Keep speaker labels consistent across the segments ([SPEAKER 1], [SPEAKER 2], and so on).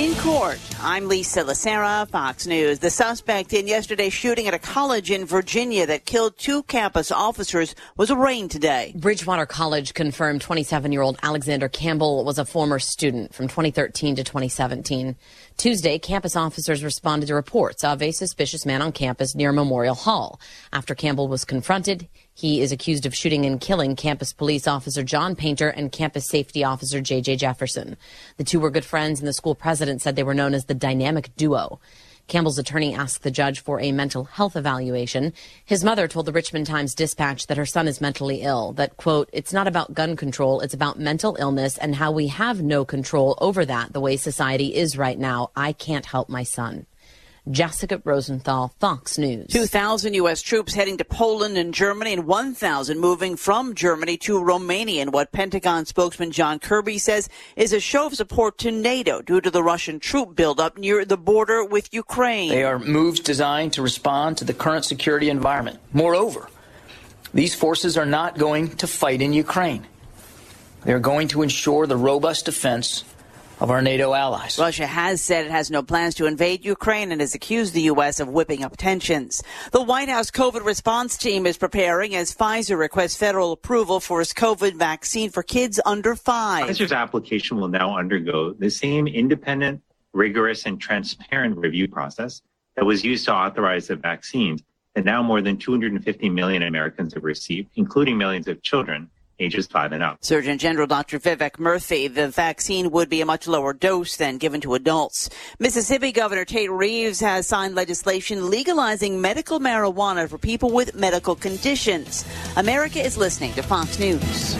[SPEAKER 1] In court, I'm Lisa Lacera, Fox News. The suspect in yesterday's shooting at a college in Virginia that killed 2 campus officers was arraigned today.
[SPEAKER 2] Bridgewater College confirmed 27-year-old Alexander Campbell was a former student from 2013 to 2017. Tuesday, campus officers responded to reports of a suspicious man on campus near Memorial Hall. After Campbell was confronted, he is accused of shooting and killing campus police officer John Painter and campus safety officer J.J. Jefferson. The two were good friends, and the school president said they were known as the dynamic duo. Campbell's attorney asked the judge for a mental health evaluation. His mother told the Richmond Times-Dispatch that her son is mentally ill, that, quote, it's not about gun control, it's about mental illness and how we have no control over that the way society is right now. I can't help my son. Jessica Rosenthal, Fox News.
[SPEAKER 1] 2,000 U.S. troops heading to Poland and Germany and 1,000 moving from Germany to Romania in what Pentagon spokesman John Kirby says is a show of support to NATO due to the Russian troop buildup near the border with Ukraine.
[SPEAKER 3] They are moves designed to respond to the current security environment. Moreover, these forces are not going to fight in Ukraine. They are going to ensure the robust defense of our NATO allies.
[SPEAKER 1] Russia has said it has no plans to invade Ukraine and has accused the U.S. of whipping up tensions. The White House COVID response team is preparing as Pfizer requests federal approval for its COVID vaccine for kids under 5.
[SPEAKER 4] Pfizer's application will now undergo the same independent, rigorous, and transparent review process that was used to authorize the vaccines that now more than 250 million Americans have received, including millions of children ages 5 and up.
[SPEAKER 1] Surgeon General Dr. Vivek Murthy, the vaccine would be a much lower dose than given to adults. Mississippi Governor Tate Reeves has signed legislation legalizing medical marijuana for people with medical conditions. America is listening to Fox News.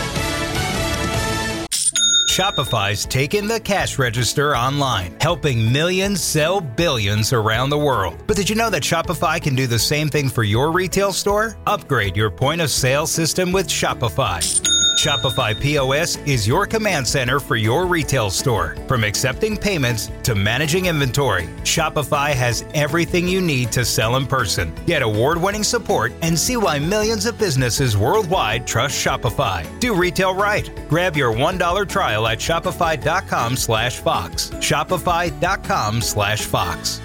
[SPEAKER 5] Shopify's taken the cash register online, helping millions sell billions around the world. But did you know that Shopify can do the same thing for your retail store? Upgrade your point of sale system with Shopify. Shopify POS is your command center for your retail store. From accepting payments to managing inventory, Shopify has everything you need to sell in person. Get award-winning support and see why millions of businesses worldwide trust Shopify. Do retail right. Grab your $1 trial at shopify.com/Fox. Shopify.com/Fox.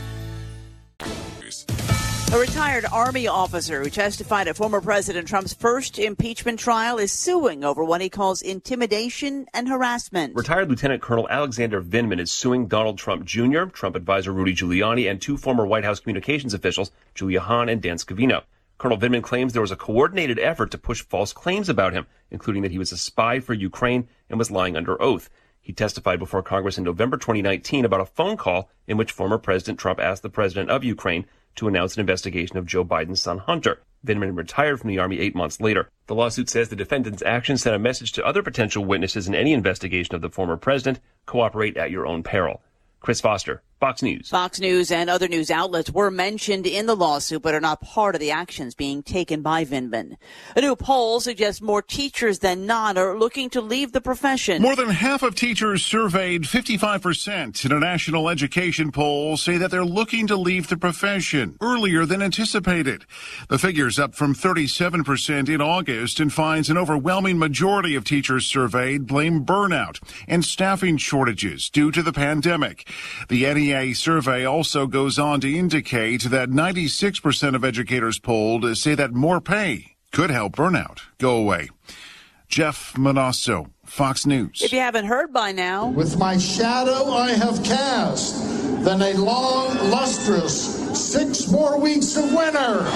[SPEAKER 1] A retired Army officer who testified at former President Trump's first impeachment trial is suing over what he calls intimidation and harassment.
[SPEAKER 6] Retired Lieutenant Colonel Alexander Vindman is suing Donald Trump Jr., Trump advisor Rudy Giuliani, and 2 former White House communications officials, Julia Hahn and Dan Scavino. Colonel Vindman claims there was a coordinated effort to push false claims about him, including that he was a spy for Ukraine and was lying under oath. He testified before Congress in November 2019 about a phone call in which former President Trump asked the president of Ukraine to announce an investigation of Joe Biden's son Hunter. Vindman retired from the Army 8 months later. The lawsuit says the defendant's actions sent a message to other potential witnesses in any investigation of the former president: cooperate at your own peril. Chris Foster, Fox News.
[SPEAKER 1] Fox News and other news outlets were mentioned in the lawsuit but are not part of the actions being taken by Vindman. A new poll suggests more teachers than not are looking to leave the profession.
[SPEAKER 7] More than half of teachers surveyed, 55%, in a national education poll say that they're looking to leave the profession earlier than anticipated. The figure's up from 37% in August and finds an overwhelming majority of teachers surveyed blame burnout and staffing shortages due to the pandemic. The NEA survey also goes on to indicate that 96% of educators polled say that more pay could help burnout go away. Jeff Manasso, Fox News.
[SPEAKER 1] If you haven't heard by now.
[SPEAKER 8] With my shadow I have cast, then a long, lustrous 6 more weeks of winter.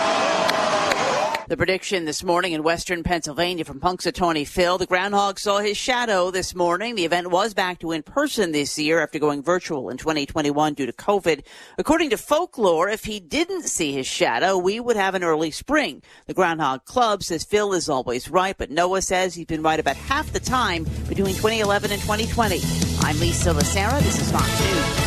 [SPEAKER 1] The prediction this morning in western Pennsylvania from Punxsutawney Phil. The groundhog saw his shadow this morning. The event was back to in-person this year after going virtual in 2021 due to COVID. According to folklore, if he didn't see his shadow, we would have an early spring. The Groundhog Club says Phil is always right, but Noah says he's been right about half the time between 2011 and 2020. I'm Lisa Lacera. This is Fox News.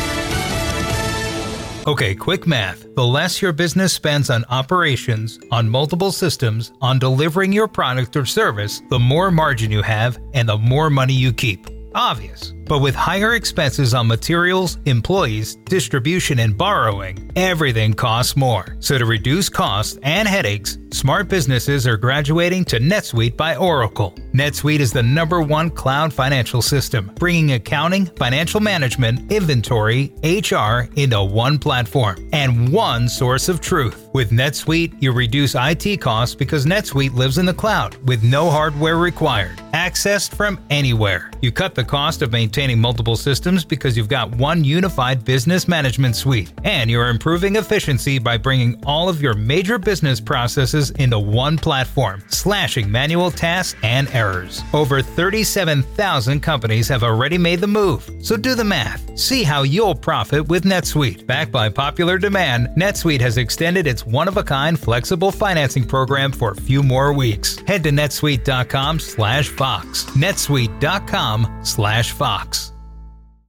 [SPEAKER 5] Okay, quick math. The less your business spends on operations, on multiple systems, on delivering your product or service, the more margin you have and the more money you keep. Obvious. But with higher expenses on materials, employees, distribution, and borrowing, everything costs more. So to reduce costs and headaches, smart businesses are graduating to NetSuite by Oracle. NetSuite is the #1 cloud financial system, bringing accounting, financial management, inventory, HR into one platform and one source of truth. With NetSuite, you reduce IT costs because NetSuite lives in the cloud with no hardware required. Accessed from anywhere. You cut the cost of maintaining multiple systems because you've got one unified business management suite. And you're improving efficiency by bringing all of your major business processes into one platform, slashing manual tasks and errors. Over 37,000 companies have already made the move. So do the math. See how you'll profit with NetSuite. Backed by popular demand, NetSuite has extended its one-of-a-kind flexible financing program for a few more weeks. Head to netsuite.com/Fox. netsuite.com/Fox.